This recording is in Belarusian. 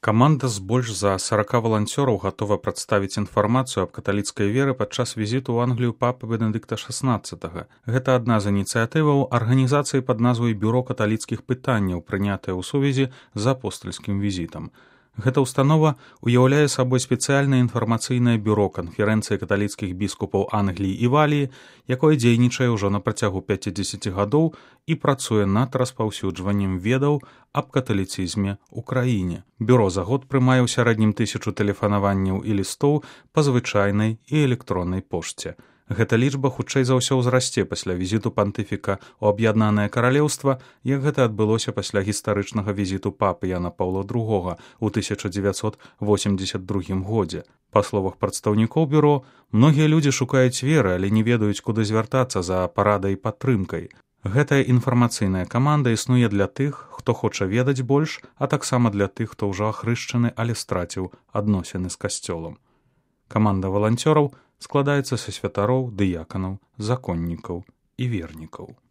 Каманда з больш за 40 валанцёраў гатова прадставіць інфармацыю аб каталіцкай веры падчас візіту ў Англію папы Бенедыкта XVI. Гэта адна з ініцыятываў арганізацыі пад назвай «Бюро каталіцкіх пытанняў», прынятая ў сувязі з апостальскім візітам. Гэта ўстанова ўяўляе сабой спецыяльнае інфармацыйнае бюро канферэнцыі каталіцкіх біскупаў Англіі і Валіі, якое дзейнічае ўжо на працягу 50 гадоў і працуе над распаўсюджваннем ведаў аб каталіцызме ў краіне. Бюро за год прымае ў сярэднім 1000 тэлефанаванняў і лістоў па звычайнай і электроннай пошце. Гэта лічба хутчэй за ўсё ўзрасце пасля візіту пантыфіка ў Аб'яднанае Каралеўства, як гэта адбылося пасля гістарычнага візіту папы Яна Паўла II ў 1982 годзе. Па словах прадстаўнікоў бюро, многія людзі шукаюць веры, але не ведаюць, куды звяртацца за парадай і падтрымкай. Гэтая інфармацыйная каманда існуе для тых, хто хоча ведаць больш, а таксама для тых, хто ўжо ахрышчаны, але страціў адносіны з касцёлам. Каманда валанцёраў складаецца са святароў, дыяканаў, законнікаў і вернікаў.